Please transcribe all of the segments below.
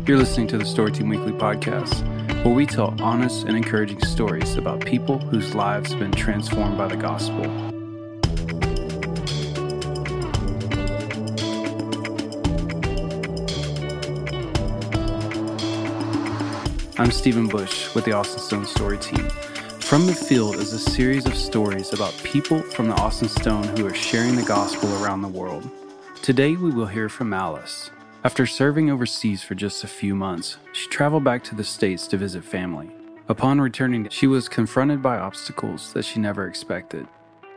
You're listening to the Story Team Weekly podcast, where we tell honest and encouraging stories about people whose lives have been transformed by the gospel. I'm Stephen Bush with the Austin Stone Story Team. From the Field is a series of stories about people from the Austin Stone who are sharing the gospel around the world. Today we will hear from Alice. After serving overseas for just a few months, she traveled back to the States to visit family. Upon returning, she was confronted by obstacles that she never expected.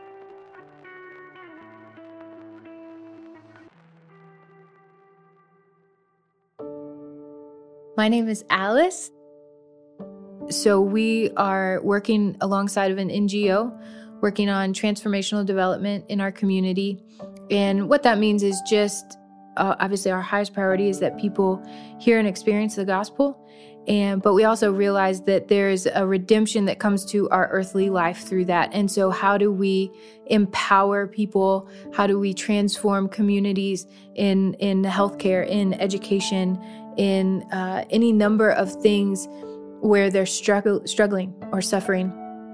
My name is Alice. So we are working alongside of an NGO, working on transformational development in our community. And what that means is just, obviously our highest priority is that people hear and experience the gospel. But we also realize that there's a redemption that comes to our earthly life through that. And so how do we empower people? How do we transform communities in healthcare, in education, in any number of things where they're struggling or suffering?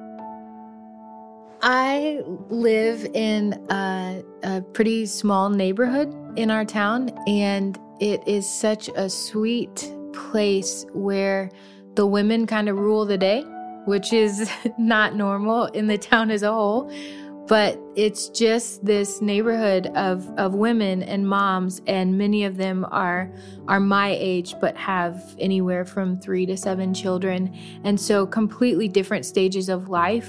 I live in a pretty small neighborhood in our town, and it is such a sweet place where the women kind of rule the day, which is not normal in the town as a whole. But it's just this neighborhood of women and moms, and many of them are my age, but have anywhere from 3 to 7 children. And so completely different stages of life.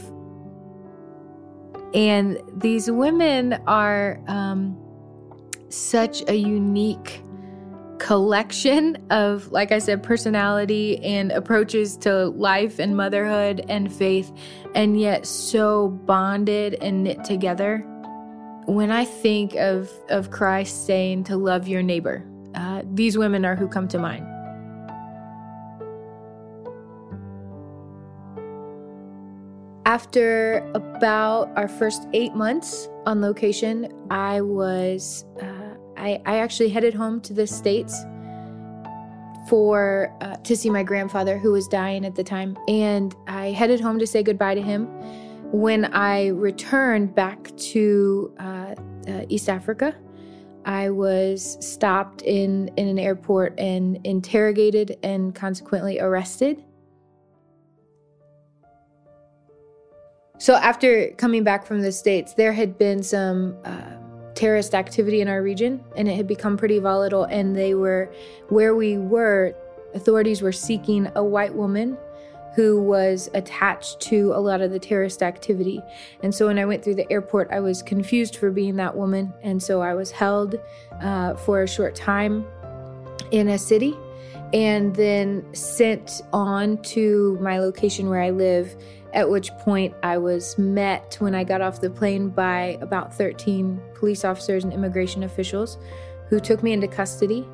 And these women are such a unique collection of, like I said, personality and approaches to life and motherhood and faith, and yet so bonded and knit together. When I think of Christ saying to love your neighbor, these women are who come to mind. After about our first 8 months on location, I actually headed home to the States to see my grandfather, who was dying at the time. And I headed home to say goodbye to him. When I returned back to East Africa, I was stopped in an airport and interrogated and consequently arrested. So after coming back from the States, there had been some terrorist activity in our region, and it had become pretty volatile. And where we were, authorities were seeking a white woman who was attached to a lot of the terrorist activity. And so when I went through the airport, I was confused for being that woman. And so I was held for a short time in a city, and then sent on to my location where I live, at which point I was met when I got off the plane by about 13 police officers and immigration officials who took me into custody.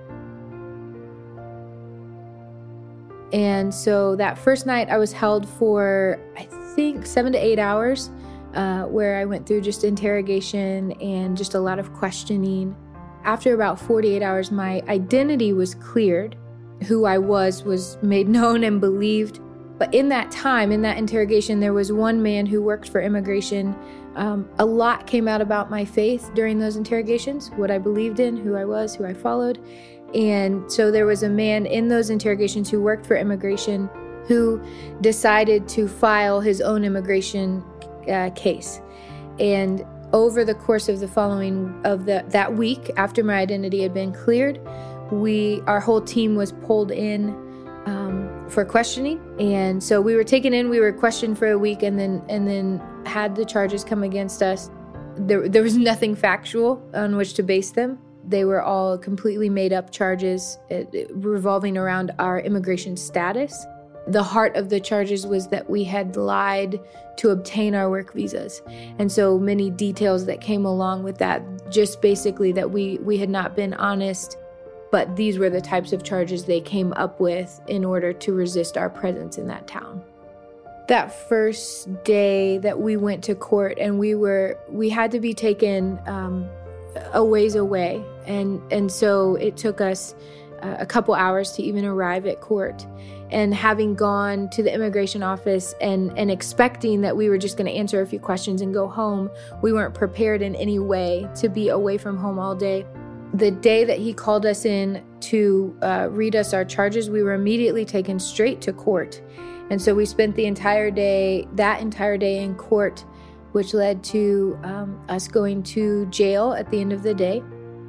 And so that first night I was held for, I think, 7 to 8 hours, where I went through just interrogation and just a lot of questioning. After about 48 hours, my identity was cleared. Who I was made known and believed. But in that time, in that interrogation, there was one man who worked for immigration. A lot came out about my faith during those interrogations, what I believed in, who I was, who I followed. And so there was a man in those interrogations who worked for immigration who decided to file his own immigration case. And over the course of that week, after my identity had been cleared, our whole team was pulled in for questioning. And so we were taken in, we were questioned for a week, and then had the charges come against us. There was nothing factual on which to base them. They were all completely made up charges revolving around our immigration status. The heart of the charges was that we had lied to obtain our work visas. And so many details that came along with that, just basically that we had not been honest. But these were the types of charges they came up with in order to resist our presence in that town. That first day that we went to court, and we had to be taken a ways away. And so it took us a couple hours to even arrive at court. And having gone to the immigration office and expecting that we were just going to answer a few questions and go home, we weren't prepared in any way to be away from home all day. The day that he called us in to read us our charges, we were immediately taken straight to court. And so we spent that entire day in court, which led to us going to jail at the end of the day.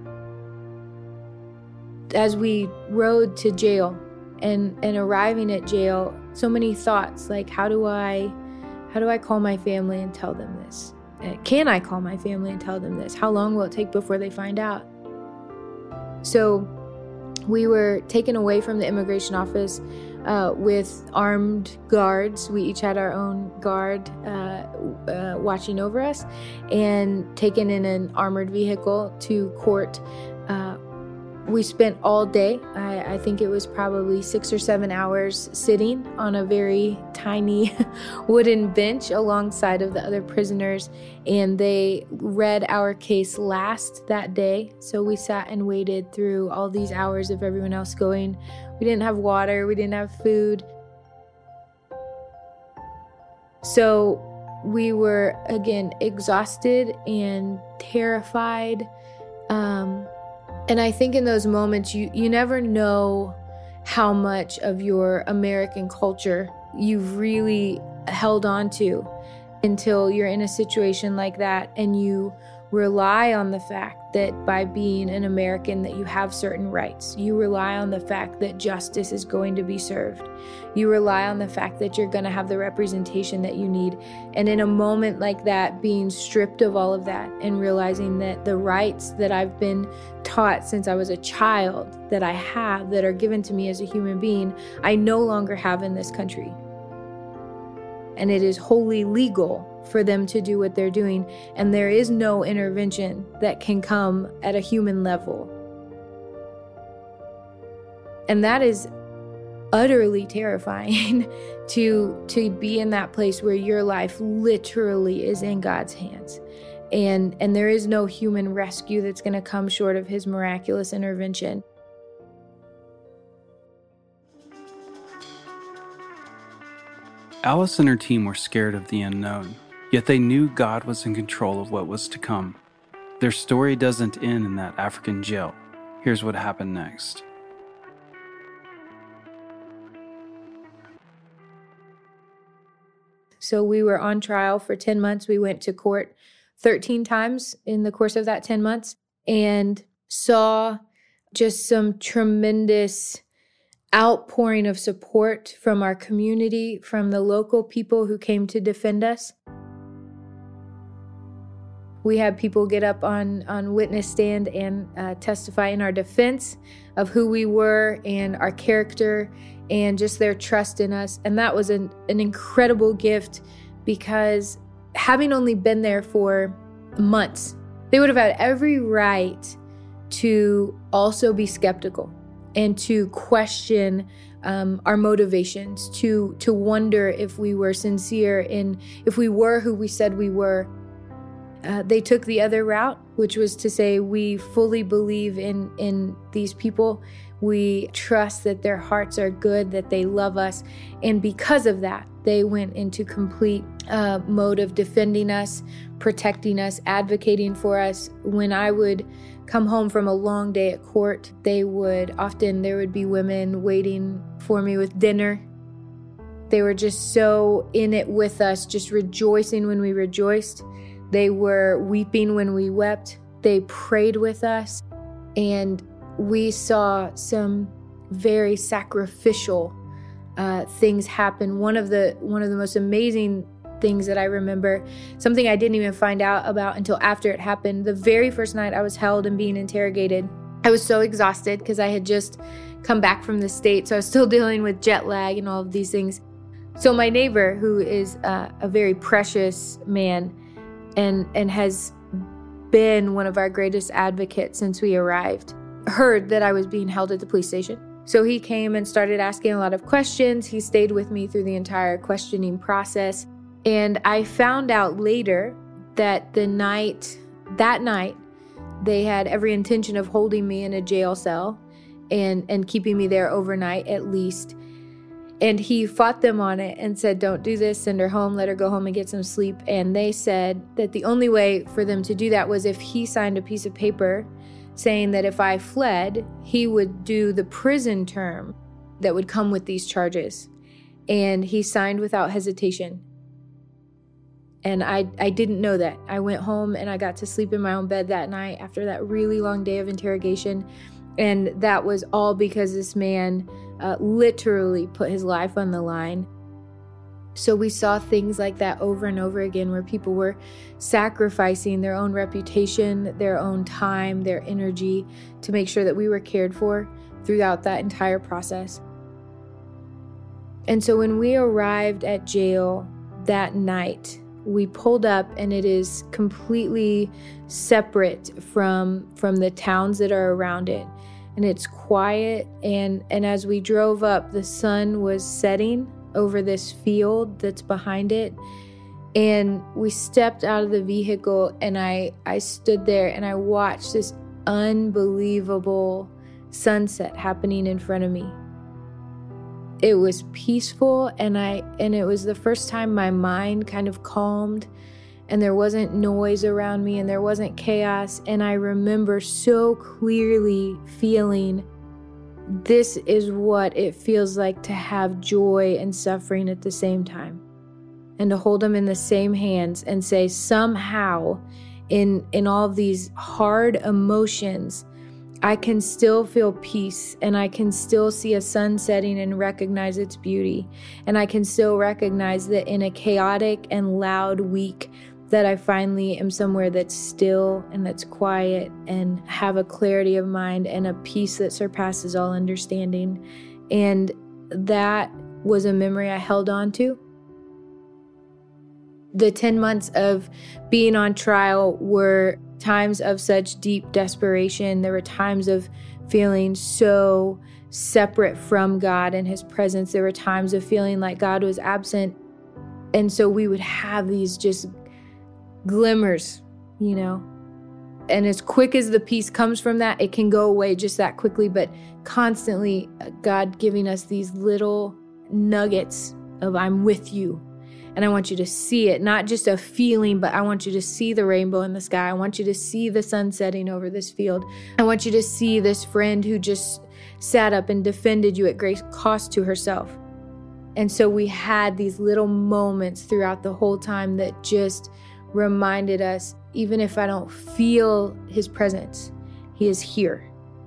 As we rode to jail and arriving at jail, so many thoughts like, how do I call my family and tell them this? Can I call my family and tell them this? How long will it take before they find out? So we were taken away from the immigration office with armed guards. We each had our own guard watching over us, and taken in an armored vehicle to court. We spent all day, I think it was probably 6 or 7 hours, sitting on a very tiny wooden bench alongside of the other prisoners, and they read our case last that day. So we sat and waited through all these hours of everyone else going. We didn't have water, we didn't have food. So we were, again, exhausted and terrified. And I think in those moments, you never know how much of your American culture you've really held on to until you're in a situation like that and you rely on the fact that by being an American that you have certain rights. You rely on the fact that justice is going to be served. You rely on the fact that you're going to have the representation that you need. And in a moment like that, being stripped of all of that and realizing that the rights that I've been taught since I was a child that I have, that are given to me as a human being, I no longer have in this country. And it is wholly legal for them to do what they're doing. And there is no intervention that can come at a human level. And that is utterly terrifying to be in that place where your life literally is in God's hands. And there is no human rescue that's going to come short of his miraculous intervention. Alice and her team were scared of the unknown, yet they knew God was in control of what was to come. Their story doesn't end in that African jail. Here's what happened next. So we were on trial for 10 months. We went to court 13 times in the course of that 10 months and saw just some tremendous outpouring of support from our community, from the local people who came to defend us. We had people get up on witness stand and testify in our defense of who we were and our character and just their trust in us. And that was an incredible gift, because having only been there for months, they would have had every right to also be skeptical and to question our motivations, to wonder if we were sincere and if we were who we said we were. They took the other route, which was to say, we fully believe in these people. We trust that their hearts are good, that they love us. And because of that, they went into complete mode of defending us, protecting us, advocating for us. When I would come home from a long day at court, there would be women waiting for me with dinner. They were just so in it with us, just rejoicing when we rejoiced. They were weeping when we wept. They prayed with us. And we saw some very sacrificial things happen. One of the most amazing things that I remember, something I didn't even find out about until after it happened. The very first night I was held and being interrogated, I was so exhausted because I had just come back from the States. So I was still dealing with jet lag and all of these things. So my neighbor, who is a very precious man and has been one of our greatest advocates since we arrived, heard that I was being held at the police station. So he came and started asking a lot of questions. He stayed with me through the entire questioning process. And I found out later that that night, they had every intention of holding me in a jail cell and keeping me there overnight at least. And he fought them on it and said, don't do this, send her home, let her go home and get some sleep. And they said that the only way for them to do that was if he signed a piece of paper saying that if I fled, he would do the prison term that would come with these charges. And he signed without hesitation. And I didn't know that. I went home and I got to sleep in my own bed that night after that really long day of interrogation. And that was all because this man literally put his life on the line. So we saw things like that over and over again, where people were sacrificing their own reputation, their own time, their energy to make sure that we were cared for throughout that entire process. And so when we arrived at jail that night, we pulled up, and it is completely separate from the towns that are around it. And it's quiet, and as we drove up, the sun was setting over this field that's behind it. And we stepped out of the vehicle, and I stood there and I watched this unbelievable sunset happening in front of me. It was peaceful, and it was the first time my mind kind of calmed, and there wasn't noise around me and there wasn't chaos. And I remember so clearly feeling, this is what it feels like to have joy and suffering at the same time, and to hold them in the same hands and say, somehow in all of these hard emotions, I can still feel peace, and I can still see a sun setting and recognize its beauty. And I can still recognize that in a chaotic and loud week, that I finally am somewhere that's still and that's quiet and have a clarity of mind and a peace that surpasses all understanding. And that was a memory I held on to. The 10 months of being on trial were times of such deep desperation. There were times of feeling so separate from God and His presence. There were times of feeling like God was absent. And so we would have these just glimmers, and as quick as the peace comes from that, it can go away just that quickly. But constantly God giving us these little nuggets of, I'm with you. And I want you to see it, not just a feeling, but I want you to see the rainbow in the sky. I want you to see the sun setting over this field. I want you to see this friend who just sat up and defended you at great cost to herself. And so we had these little moments throughout the whole time that just reminded us, even if I don't feel His presence, He is here.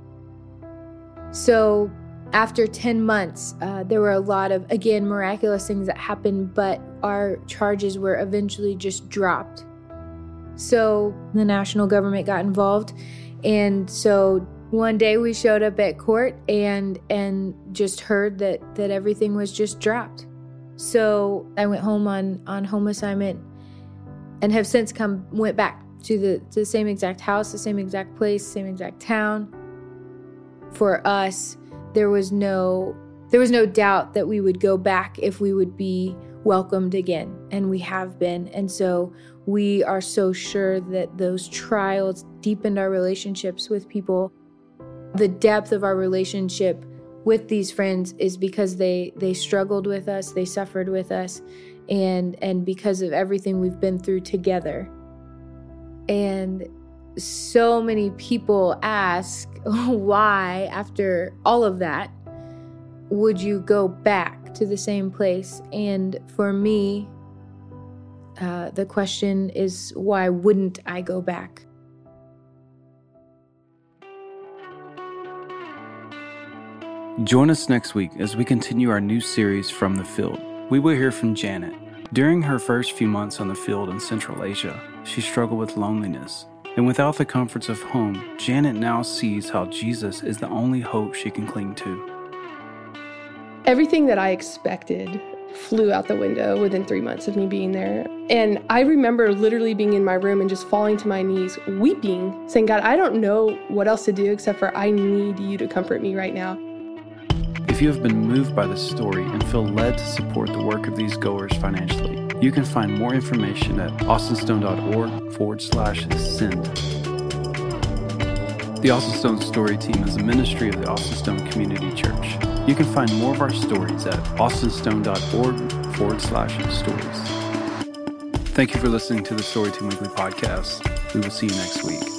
So after 10 months, there were a lot of, again, miraculous things that happened, but our charges were eventually just dropped. So the national government got involved. And so one day we showed up at court and just heard that everything was just dropped. So I went home on home assignment, and have since went back to the same exact house, the same exact place, same exact town. For us, there was no doubt that we would go back if we would be welcomed again, and we have been. And so we are so sure that those trials deepened our relationships with people. The depth of our relationship with these friends is because they struggled with us, they suffered with us, and because of everything we've been through together. And so many people ask, why, after all of that, would you go back to the same place? And for me, the question is, why wouldn't I go back? Join us next week as we continue our new series, From the Field. We will hear from Janet. During her first few months on the field in Central Asia, she struggled with loneliness. And without the comforts of home, Janet now sees how Jesus is the only hope she can cling to. Everything that I expected flew out the window within 3 months of me being there. And I remember literally being in my room and just falling to my knees, weeping, saying, God, I don't know what else to do except for I need you to comfort me right now. If you have been moved by this story and feel led to support the work of these goers financially, you can find more information at austinstone.org/send. The Austin Stone Story Team is a ministry of the Austin Stone Community Church. You can find more of our stories at austinstone.org/stories. Thank you for listening to the Story Team Weekly Podcast. We will see you next week.